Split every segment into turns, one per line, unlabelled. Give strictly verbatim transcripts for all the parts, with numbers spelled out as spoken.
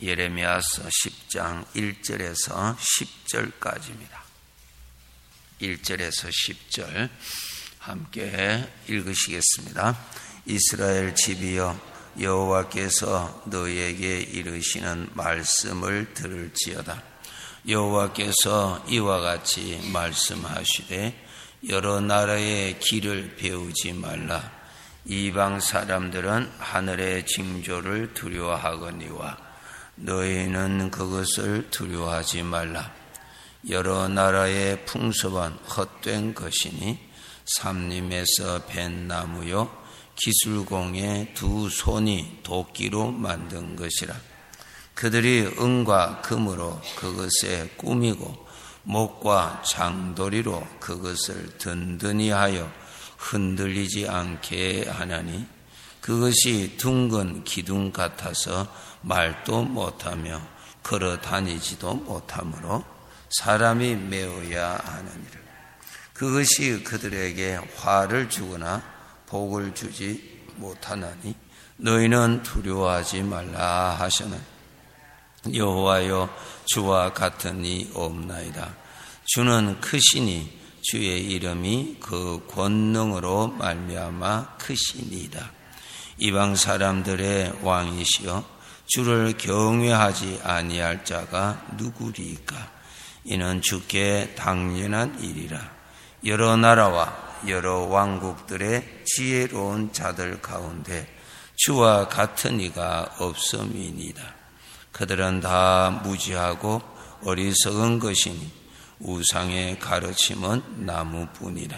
예레미야서 십 장 일 절에서 십 절까지입니다. 일 절에서 십 절 함께 읽으시겠습니다. 이스라엘 집이여, 여호와께서 너희에게 이르시는 말씀을 들을지어다. 여호와께서 이와 같이 말씀하시되, 여러 나라의 길을 배우지 말라. 이방 사람들은 하늘의 징조를 두려워하거니와 너희는 그것을 두려워하지 말라. 여러 나라의 풍습은 헛된 것이니 삼림에서 벤 나무요 기술공의 두 손이 도끼로 만든 것이라. 그들이 은과 금으로 그것에 꾸미고 목과 장도리로 그것을 든든히 하여 흔들리지 않게 하나니, 그것이 둥근 기둥 같아서 말도 못하며 걸어 다니지도 못하므로 사람이 메어야 하느니라. 그것이 그들에게 화를 주거나 복을 주지 못하나니 너희는 두려워하지 말라 하시는 여호와여, 주와 같은 이 없나이다. 주는 크시니 주의 이름이 그 권능으로 말미암아 크시니이다. 이방 사람들의 왕이시여, 주를 경외하지 아니할 자가 누구리이까? 이는 주께 당연한 일이라. 여러 나라와 여러 왕국들의 지혜로운 자들 가운데 주와 같은 이가 없음이니이다. 그들은 다 무지하고 어리석은 것이니 우상의 가르침은 나무뿐이라.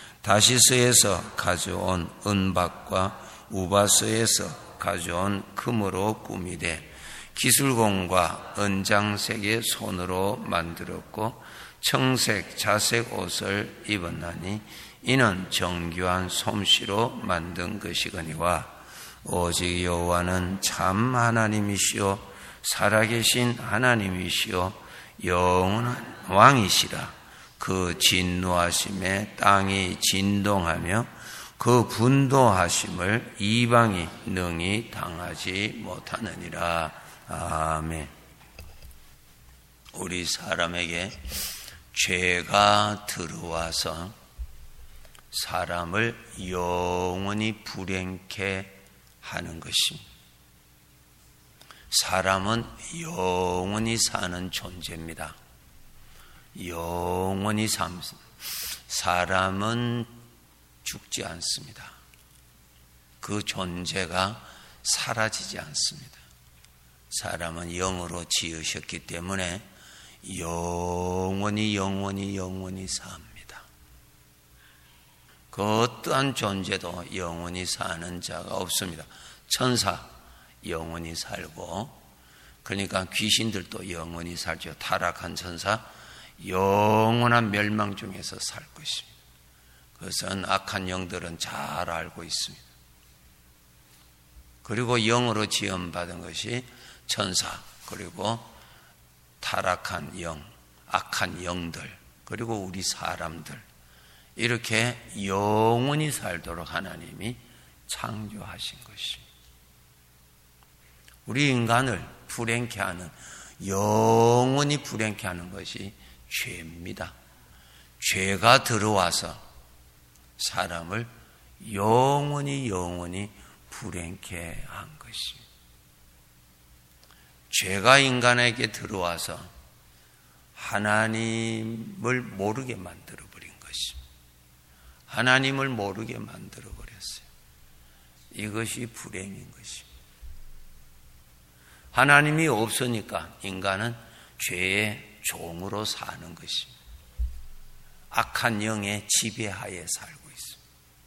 다시스에서 가져온 은박과 우바스에서 가져온 금으로 꾸미되 기술공과 은장색의 손으로 만들었고 청색 자색 옷을 입었나니 이는 정교한 솜씨로 만든 것이거니와 오직 여호와는 참 하나님이시오 살아계신 하나님이시오 영원한 왕이시라. 그 진노하심에 땅이 진동하며 그 분노하심을 이방이 능히 당하지 못하느니라. 아멘. 우리 사람에게 죄가 들어와서 사람을 영원히 불행케 하는 것입니다. 사람은 영원히 사는 존재입니다. 영원히 삽니다. 사람은 죽지 않습니다. 그 존재가 사라지지 않습니다. 사람은 영으로 지으셨기 때문에 영원히 영원히 영원히 삽니다. 그 어떠한 존재도 영원히 사는 자가 없습니다. 천사 영원히 살고, 그러니까 귀신들도 영원히 살죠. 타락한 천사 영원한 멸망 중에서 살 것입니다. 그것은 악한 영들은 잘 알고 있습니다. 그리고 영으로 지음받은 것이 천사, 그리고 타락한 영, 악한 영들, 그리고 우리 사람들, 이렇게 영원히 살도록 하나님이 창조하신 것입니다. 우리 인간을 불행케 하는, 영원히 불행케 하는 것이 죄입니다. 죄가 들어와서 사람을 영원히 영원히 불행케 한 것입니다. 죄가 인간에게 들어와서 하나님을 모르게 만들어버린 것입니다. 하나님을 모르게 만들어버렸어요. 이것이 불행인 것입니다. 하나님이 없으니까 인간은 죄의 종으로 사는 것입니다. 악한 영의 지배하에 살고 있습니다.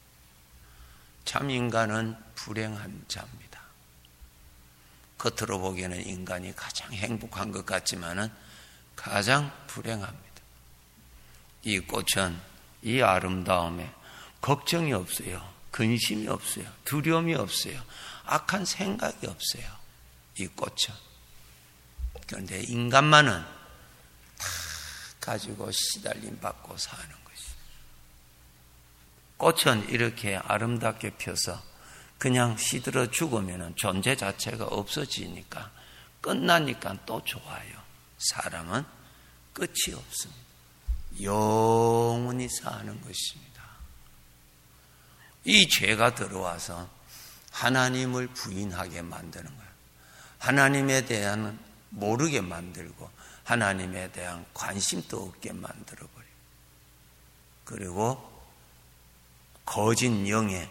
참 인간은 불행한 자입니다. 겉으로 보기에는 인간이 가장 행복한 것 같지만은 가장 불행합니다. 이 꽃은 이 아름다움에 걱정이 없어요. 근심이 없어요. 두려움이 없어요. 악한 생각이 없어요. 이 꽃은. 그런데 인간만은 다 가지고 시달림 받고 사는 것이. 꽃은 이렇게 아름답게 펴서 그냥 시들어 죽으면 존재 자체가 없어지니까 끝나니까 또 좋아요. 사람은 끝이 없습니다. 영원히 사는 것입니다. 이 죄가 들어와서 하나님을 부인하게 만드는 거예요. 하나님에 대한 모르게 만들고 하나님에 대한 관심도 없게 만들어버려요. 그리고 거짓 영의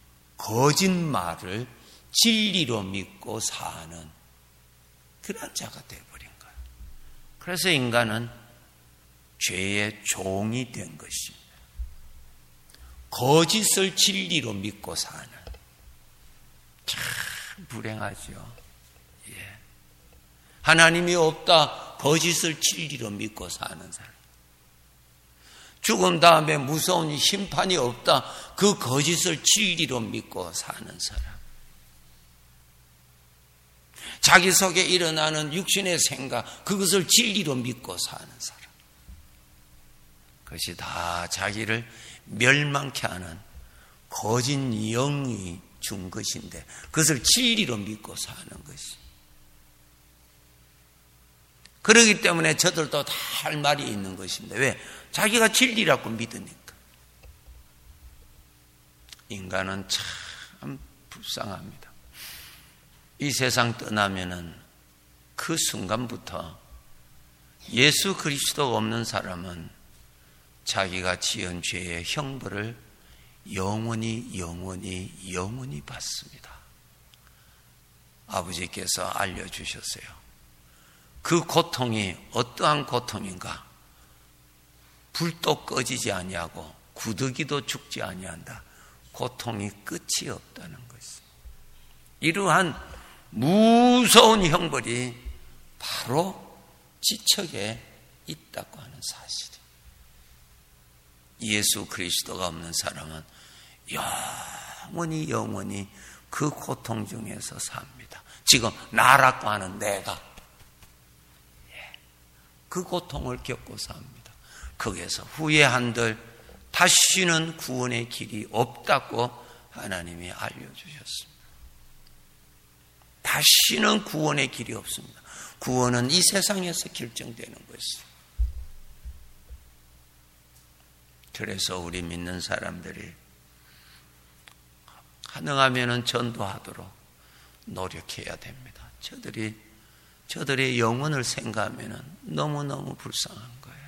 거짓말을 진리로 믿고 사는 그런 자가 되어버린 거예요. 그래서 인간은 죄의 종이 된 것입니다. 거짓을 진리로 믿고 사는, 참 불행하죠. 예. 하나님이 없다, 거짓을 진리로 믿고 사는 사람. 죽은 다음에 무서운 심판이 없다, 그 거짓을 진리로 믿고 사는 사람. 자기 속에 일어나는 육신의 생각, 그것을 진리로 믿고 사는 사람. 그것이 다 자기를 멸망케 하는 거짓 영이 준 것인데 그것을 진리로 믿고 사는 것이. 그렇기 때문에 저들도 다 할 말이 있는 것인데 왜? 자기가 진리라고 믿으니까. 인간은 참 불쌍합니다. 이 세상 떠나면은 그 순간부터 예수 그리스도가 없는 사람은 자기가 지은 죄의 형벌을 영원히 영원히 영원히 받습니다. 아버지께서 알려주셨어요. 그 고통이 어떠한 고통인가? 불도 꺼지지 아니하고 구더기도 죽지 아니한다. 고통이 끝이 없다는 것이. 이러한 무서운 형벌이 바로 지척에 있다고 하는 사실이. 예수 그리스도가 없는 사람은 영원히 영원히 그 고통 중에서 삽니다. 지금 나라고 하는 내가 그 고통을 겪고 삽니다. 거기에서 후회한들 다시는 구원의 길이 없다고 하나님이 알려주셨습니다. 다시는 구원의 길이 없습니다. 구원은 이 세상에서 결정되는 것입니다. 그래서 우리 믿는 사람들이 가능하면 전도하도록 노력해야 됩니다. 저들이 저들의 영혼을 생각하면 너무너무 불쌍한 거예요.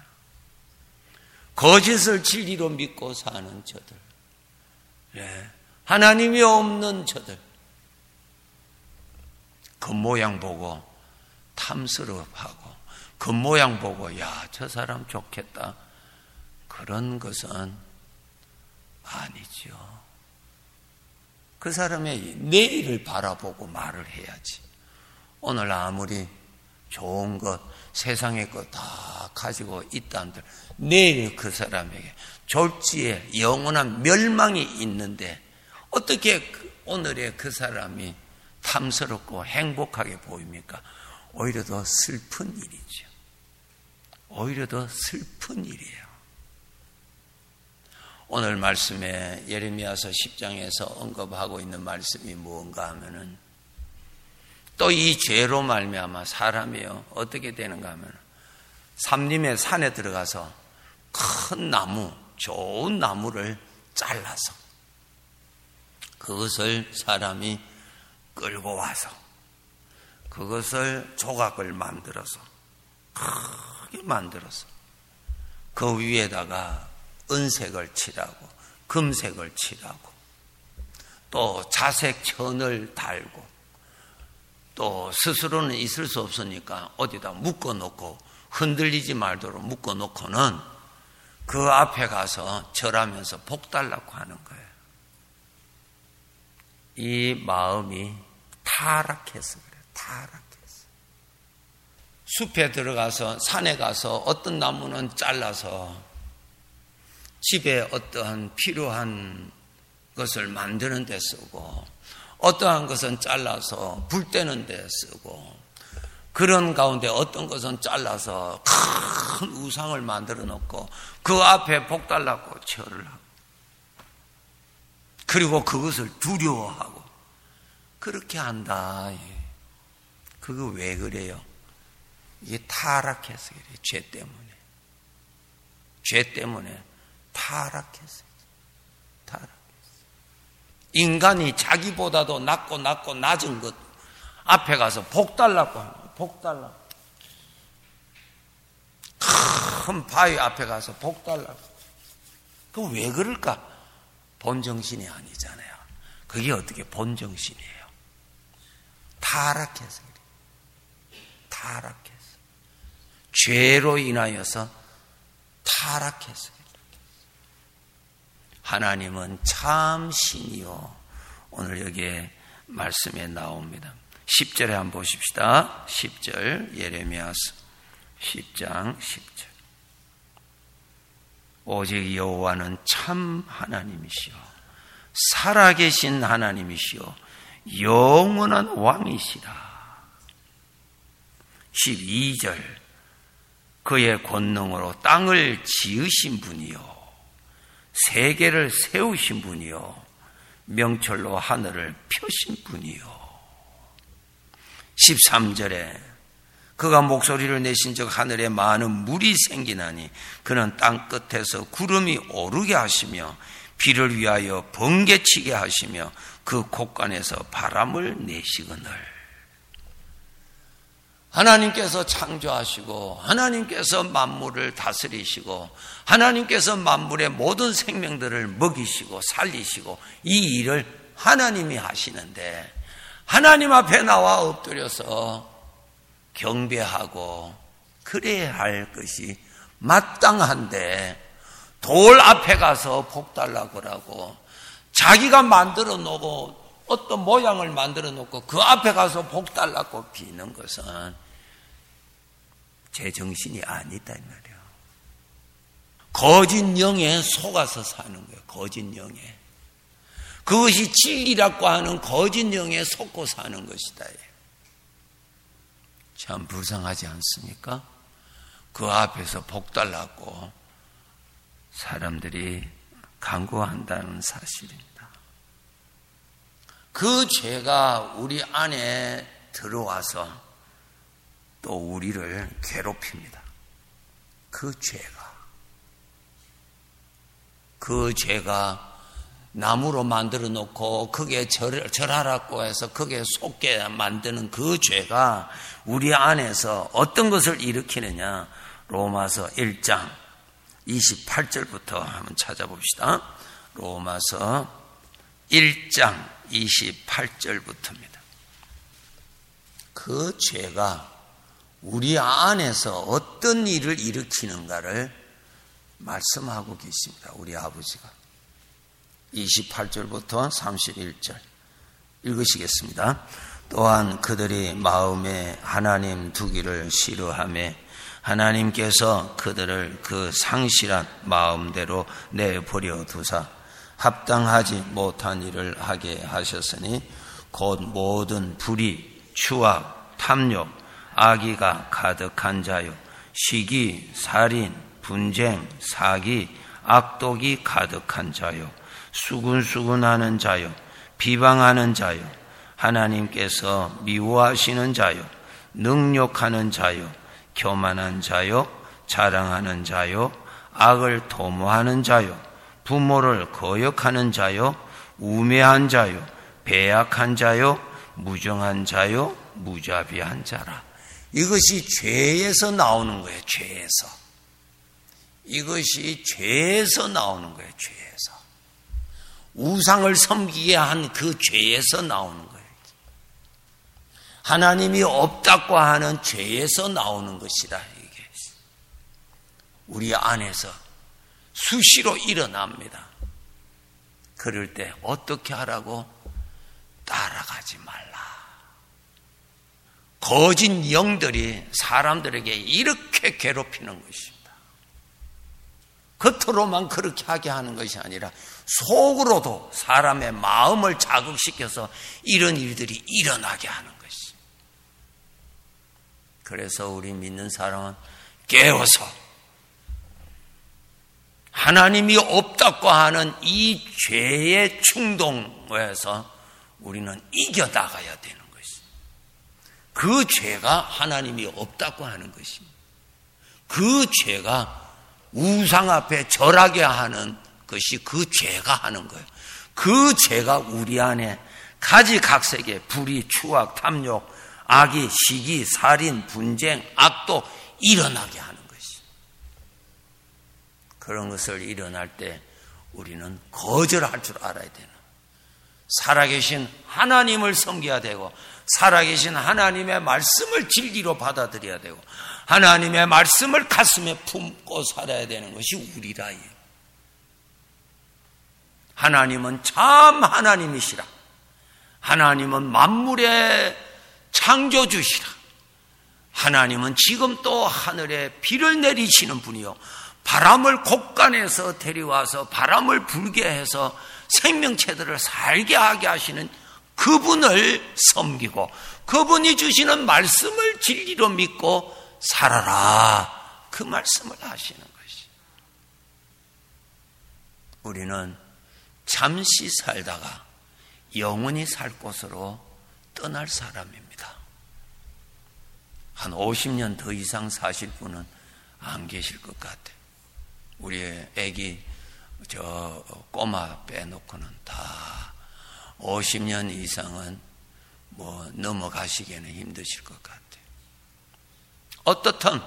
거짓을 진리로 믿고 사는 저들, 네. 하나님이 없는 저들, 겉모양 보고 탐스럽하고 겉모양 보고 야, 저 사람 좋겠다, 그런 것은 아니죠. 그 사람의 내일을 바라보고 말을 해야지. 오늘 아무리 좋은 것, 세상의 것 다 가지고 있다 한들 내일 그 사람에게 졸지에 영원한 멸망이 있는데 어떻게 오늘의 그 사람이 탐스럽고 행복하게 보입니까? 오히려 더 슬픈 일이죠. 오히려 더 슬픈 일이에요. 오늘 말씀에 예레미야서 십 장에서 언급하고 있는 말씀이 무언가 하면은 또 이 죄로 말미암아 사람이요 어떻게 되는가 하면 삼림의 산에 들어가서 큰 나무, 좋은 나무를 잘라서 그것을 사람이 끌고 와서 그것을 조각을 만들어서 크게 만들어서 그 위에다가 은색을 칠하고 금색을 칠하고 또 자색 천을 달고 또 스스로는 있을 수 없으니까 어디다 묶어놓고 흔들리지 말도록 묶어놓고는 그 앞에 가서 절하면서 복 달라고 하는 거예요. 이 마음이 타락해서 그래요. 타락해서. 숲에 들어가서 산에 가서 어떤 나무는 잘라서 집에 어떠한 필요한 것을 만드는 데 쓰고 어떠한 것은 잘라서 불 때는 데 쓰고 그런 가운데 어떤 것은 잘라서 큰 우상을 만들어 놓고 그 앞에 복 달라고 절을 하고 그리고 그것을 두려워하고 그렇게 한다. 그거 왜 그래요? 이게 타락해서 그래요. 죄 때문에. 죄 때문에 타락해서. 타락해서. 인간이 자기보다도 낮고 낮고 낮은 것 앞에 가서 복 달라고 하는 거예요. 복 달라고. 큰 바위 앞에 가서 복 달라고. 그 왜 그럴까? 본정신이 아니잖아요. 그게 어떻게 본정신이에요? 타락해서 그래요. 타락해서. 죄로 인하여서 타락해서 그래요. 하나님은 참 신이요. 오늘 여기에 말씀에 나옵니다. 십 절에 한번 보십시다. 십 절 예레미야서 십 장 십 절. 오직 여호와는 참 하나님이시요 살아계신 하나님이시요 영원한 왕이시라. 십이 절. 그의 권능으로 땅을 지으신 분이요 세계를 세우신 분이요 명철로 하늘을 펴신 분이요. 십삼 절에 그가 목소리를 내신즉 하늘에 많은 물이 생기나니 그는 땅 끝에서 구름이 오르게 하시며 비를 위하여 번개치게 하시며 그 곳간에서 바람을 내시거늘. 하나님께서 창조하시고 하나님께서 만물을 다스리시고 하나님께서 만물의 모든 생명들을 먹이시고 살리시고 이 일을 하나님이 하시는데 하나님 앞에 나와 엎드려서 경배하고 그래야 할 것이 마땅한데 돌 앞에 가서 복 달라고 하고 자기가 만들어 놓고 어떤 모양을 만들어 놓고 그 앞에 가서 복 달라고 비는 것은 제 정신이 아니다 이 말이에요. 거짓 영에 속아서 사는 거예요. 거짓 영에. 그것이 진리라고 하는 거짓 영에 속고 사는 것이다. 참 불쌍하지 않습니까? 그 앞에서 복 달라고 사람들이 간구한다는 사실입니다. 그 죄가 우리 안에 들어와서 또 우리를 괴롭힙니다. 그 죄가. 그 죄가 나무로 만들어 놓고 그게 절, 절하라고 해서 그게 속게 만드는 그 죄가 우리 안에서 어떤 것을 일으키느냐. 로마서 일 장 이십팔 절부터 한번 찾아봅시다. 로마서 일 장 이십팔 절부터입니다. 그 죄가 우리 안에서 어떤 일을 일으키는가를 말씀하고 계십니다. 우리 아버지가. 이십팔 절부터 삼십일 절 읽으시겠습니다. 또한 그들이 마음에 하나님 두기를 싫어하며 하나님께서 그들을 그 상실한 마음대로 내버려 두사 합당하지 못한 일을 하게 하셨으니 곧 모든 불의, 추악, 탐욕, 악의가 가득한 자요 시기, 살인, 분쟁, 사기, 악독이 가득한 자요 수군수군하는 자요 비방하는 자요 하나님께서 미워하시는 자요 능욕하는 자요 교만한 자요 자랑하는 자요 악을 도모하는 자요 부모를 거역하는 자요 우매한 자요 배약한 자요 무정한 자요 무자비한 자라. 이것이 죄에서 나오는 거예요. 죄에서. 이것이 죄에서 나오는 거예요. 죄에서. 우상을 섬기게 한 그 죄에서 나오는 거예요. 하나님이 없다고 하는 죄에서 나오는 것이다. 이게 우리 안에서 수시로 일어납니다. 그럴 때 어떻게 하라고? 따라가지 말라. 거짓 영들이 사람들에게 이렇게 괴롭히는 것입니다. 겉으로만 그렇게 하게 하는 것이 아니라 속으로도 사람의 마음을 자극시켜서 이런 일들이 일어나게 하는 것입니다. 그래서 우리 믿는 사람은 깨어서 하나님이 없다고 하는 이 죄의 충동에서 우리는 이겨나가야 되는 것입니다. 그 죄가 하나님이 없다고 하는 것입니다. 그 죄가 우상 앞에 절하게 하는 것이 그 죄가 하는 거예요. 그 죄가 우리 안에 가지각색의 불의, 추악, 탐욕, 악의, 시기, 살인, 분쟁, 악도 일어나게 하는 것이. 그런 것을 일어날 때 우리는 거절할 줄 알아야 되는, 살아계신 하나님을 섬겨야 되고 살아계신 하나님의 말씀을 진리로 받아들여야 되고 하나님의 말씀을 가슴에 품고 살아야 되는 것이 우리라요. 하나님은 참 하나님이시라. 하나님은 만물의 창조주시라. 하나님은 지금 또 하늘에 비를 내리시는 분이요, 바람을 곳간에서 데려와서 바람을 불게 해서 생명체들을 살게 하게 하시는 그분을 섬기고 그분이 주시는 말씀을 진리로 믿고 살아라, 그 말씀을 하시는 것이. 우리는 잠시 살다가 영원히 살 곳으로 떠날 사람입니다. 한 오십 년 더 이상 사실 분은 안 계실 것 같아요. 우리 애기 저 꼬마 빼놓고는 다 오십 년 이상은 뭐 넘어가시기에는 힘드실 것 같아요. 어떻든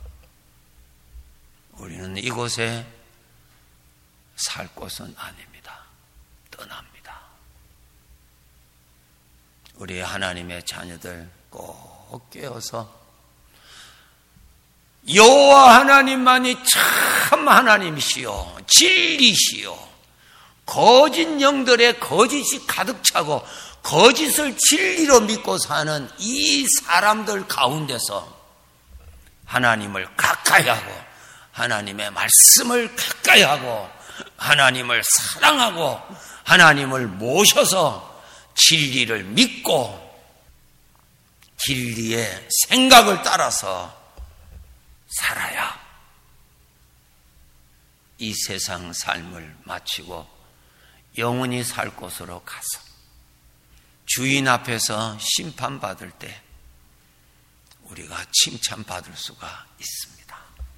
우리는 이곳에 살 곳은 아닙니다. 떠납니다. 우리 하나님의 자녀들 꼭 깨어서 여호와 하나님만이 참 하나님이시요 진리시요, 거짓 영들의 거짓이 가득 차고 거짓을 진리로 믿고 사는 이 사람들 가운데서 하나님을 가까이 하고 하나님의 말씀을 가까이 하고 하나님을 사랑하고 하나님을 모셔서 진리를 믿고 진리의 생각을 따라서 살아야 이 세상 삶을 마치고 영원히 살 곳으로 가서 주인 앞에서 심판받을 때 우리가 칭찬받을 수가 있습니다.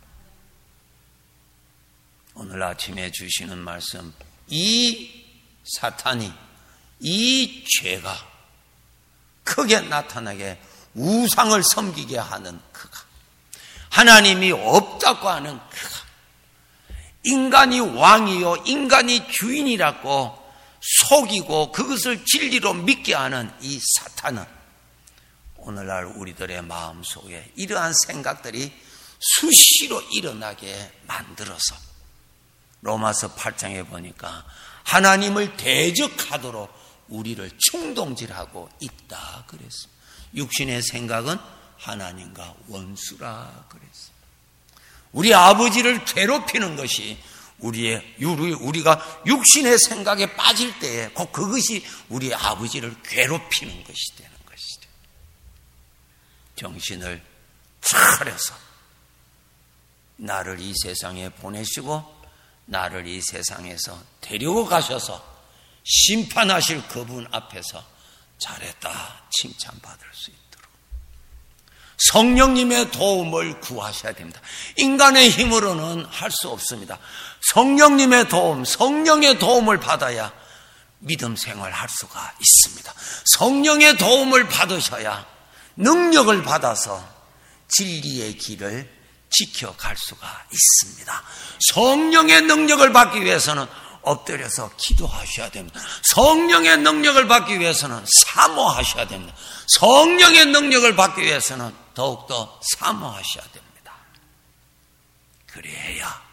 오늘 아침에 주시는 말씀, 이 사탄이, 이 죄가 크게 나타나게 우상을 섬기게 하는 그가, 하나님이 없다고 하는 그가, 인간이 왕이요 인간이 주인이라고 속이고 그것을 진리로 믿게 하는 이 사탄은 오늘날 우리들의 마음속에 이러한 생각들이 수시로 일어나게 만들어서 로마서 팔 장에 보니까 하나님을 대적하도록 우리를 충동질하고 있다 그랬습니다. 육신의 생각은 하나님과 원수라 그랬습니다. 우리 아버지를 괴롭히는 것이 우리의 우리가 육신의 생각에 빠질 때에 꼭 그것이 우리 아버지를 괴롭히는 것이 되는 것이죠. 정신을 차려서 나를 이 세상에 보내시고 나를 이 세상에서 데리고 가셔서 심판하실 그분 앞에서 잘했다 칭찬받을 수 있도록 성령님의 도움을 구하셔야 됩니다. 인간의 힘으로는 할 수 없습니다. 성령님의 도움, 성령의 도움을 받아야 믿음 생활할 수가 있습니다. 성령의 도움을 받으셔야 능력을 받아서 진리의 길을 지켜갈 수가 있습니다. 성령의 능력을 받기 위해서는 엎드려서 기도하셔야 됩니다. 성령의 능력을 받기 위해서는 사모하셔야 됩니다. 성령의 능력을 받기 위해서는 더욱더 사모하셔야 됩니다. 그래야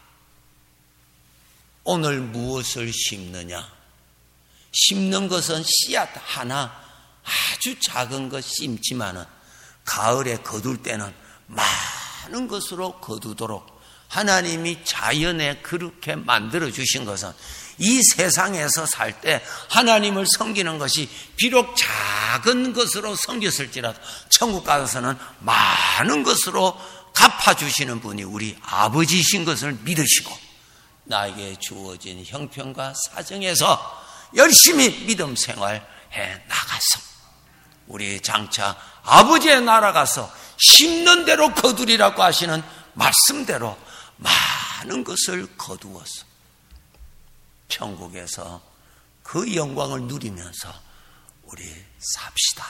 오늘 무엇을 심느냐? 심는 것은 씨앗 하나 아주 작은 것 심지만은 가을에 거둘 때는 많은 것으로 거두도록 하나님이 자연에 그렇게 만들어 주신 것은 이 세상에서 살 때 하나님을 섬기는 것이 비록 작은 것으로 섬겼을지라도 천국 가서는 많은 것으로 갚아주시는 분이 우리 아버지이신 것을 믿으시고 나에게 주어진 형편과 사정에서 열심히 믿음 생활해 나가서 우리 장차 아버지의 나라 가서 심는 대로 거두리라고 하시는 말씀대로 많은 것을 거두어서 천국에서 그 영광을 누리면서 우리 삽시다.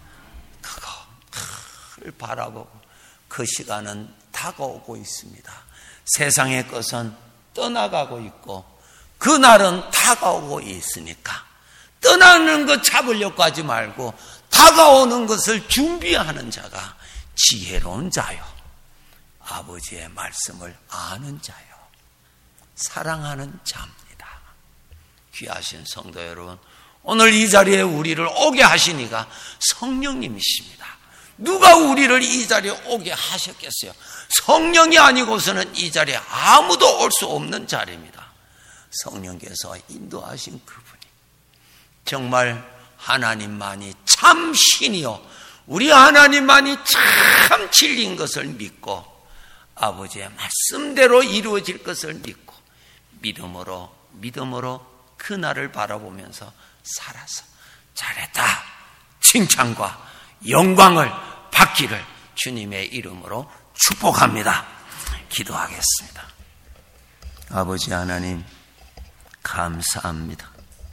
그걸 바라보고 그 시간은 다가오고 있습니다. 세상의 것은 떠나가고 있고 그날은 다가오고 있으니까 떠나는 것 잡으려고 하지 말고 다가오는 것을 준비하는 자가 지혜로운 자요, 아버지의 말씀을 아는 자요, 사랑하는 자입니다. 귀하신 성도 여러분, 오늘 이 자리에 우리를 오게 하시니가 성령님이십니다. 누가 우리를 이 자리에 오게 하셨겠어요? 성령이 아니고서는 이 자리에 아무도 올 수 없는 자리입니다. 성령께서 인도하신 그분이 정말 하나님만이 참 신이요, 우리 하나님만이 참 진리인 것을 믿고 아버지의 말씀대로 이루어질 것을 믿고 믿음으로 믿음으로 그날을 바라보면서 살아서 잘했다 칭찬과 영광을 받기를 주님의 이름으로 축복합니다. 기도하겠습니다. 아버지 하나님, 감사합니다.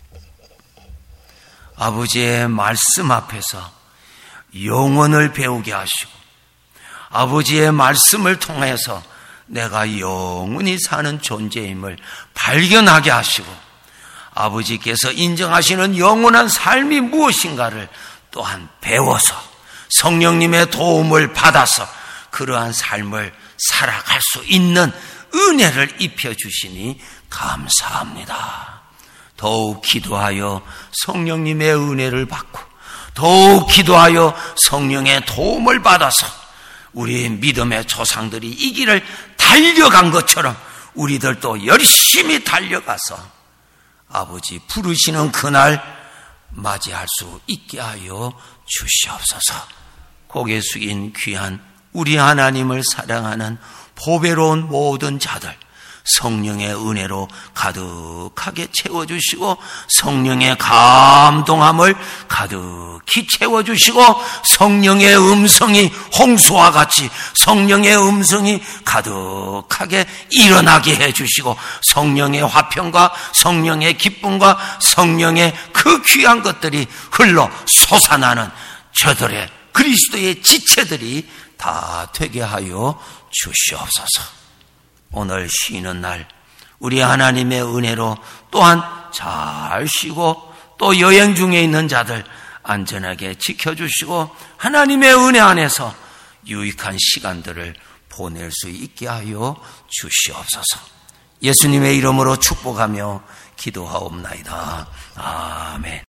아버지의 말씀 앞에서 영혼을 배우게 하시고 아버지의 말씀을 통해서 내가 영원히 사는 존재임을 발견하게 하시고 아버지께서 인정하시는 영원한 삶이 무엇인가를 또한 배워서 성령님의 도움을 받아서 그러한 삶을 살아갈 수 있는 은혜를 입혀주시니 감사합니다. 더욱 기도하여 성령님의 은혜를 받고 더욱 기도하여 성령의 도움을 받아서 우리 믿음의 조상들이 이 길을 달려간 것처럼 우리들도 열심히 달려가서 아버지 부르시는 그날 맞이할 수 있게 하여 주시옵소서. 고개 숙인 귀한 우리 하나님을 사랑하는 보배로운 모든 자들 성령의 은혜로 가득하게 채워주시고 성령의 감동함을 가득히 채워주시고 성령의 음성이 홍수와 같이 성령의 음성이 가득하게 일어나게 해주시고 성령의 화평과 성령의 기쁨과 성령의 그 귀한 것들이 흘러 솟아나는 저들의 그리스도의 지체들이 다 되게 하여 주시옵소서. 오늘 쉬는 날 우리 하나님의 은혜로 또한 잘 쉬고 또 여행 중에 있는 자들 안전하게 지켜주시고 하나님의 은혜 안에서 유익한 시간들을 보낼 수 있게 하여 주시옵소서. 예수님의 이름으로 축복하며 기도하옵나이다. 아멘.